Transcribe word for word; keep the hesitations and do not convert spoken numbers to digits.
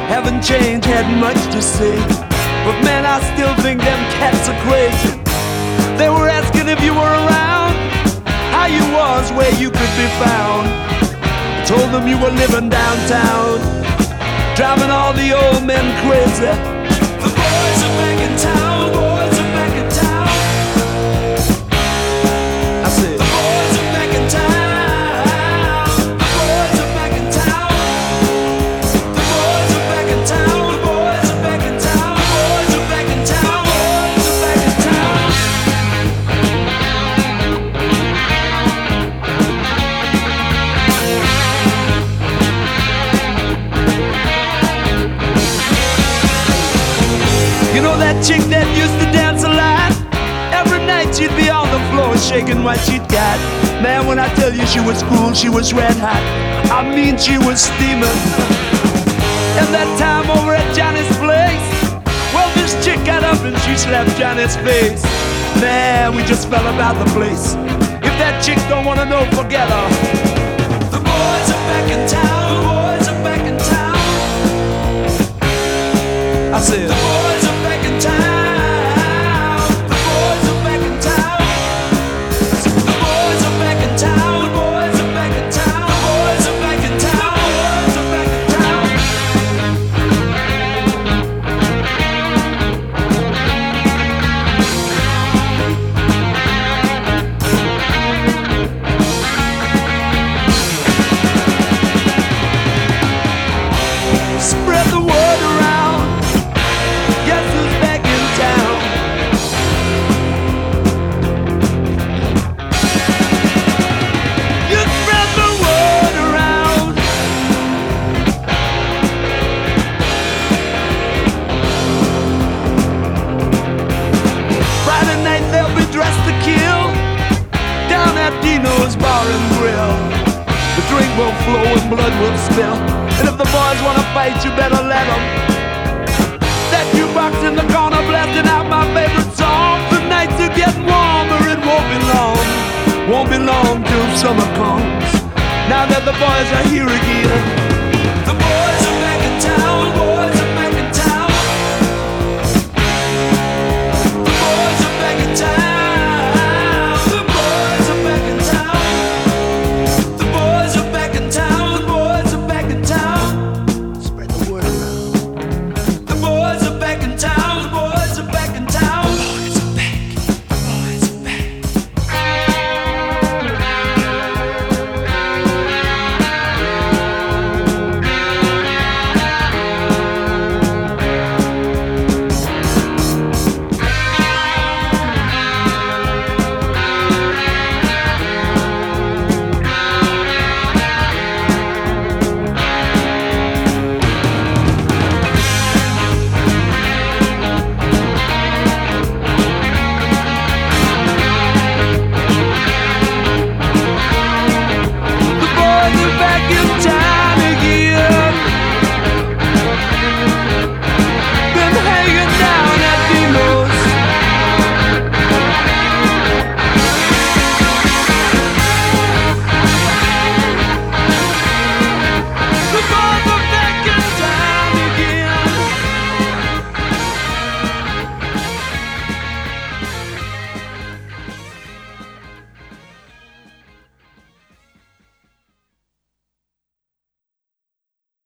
Haven't changed, had much to say, but man, I still think them cats are crazy. They were asking if you were around, how you was, where you could be found. I told them you were living downtown, driving all the old men crazy. The boys are back in town, boys are back in town. I said, the boys are back in town, the boys are back in town. The boys are back in town, the boys are back in town, the boys are back in town, boys are back in town. You know that chick that used to dance a lot? Every night she'd be on the floor shaking what she'd got. Man, when I tell you she was cool, she was red hot. I mean, she was steaming. And that time over at Johnny's place, well, this chick got up and she slapped Johnny's face. Man, we just fell about the place. If that chick don't wanna know, forget her. The boys are back in town, the boys are back in town. I said, the boys are back in town, the boys are back in town. The boys are back in town, the boys are back in town, the boys are back in town, the boys are back in town. Spread the word around, guess who's back in town? You spread the word around. Friday night they'll be dressed to kill down at Dino's Bar and Grill. The drink will flow and blood will spill, and if the boys wanna fight, you better let them. That jukebox in the corner blasting out my favorite song. The nights are getting warmer, it won't be long. Won't be long till summer comes, now that the boys are here again.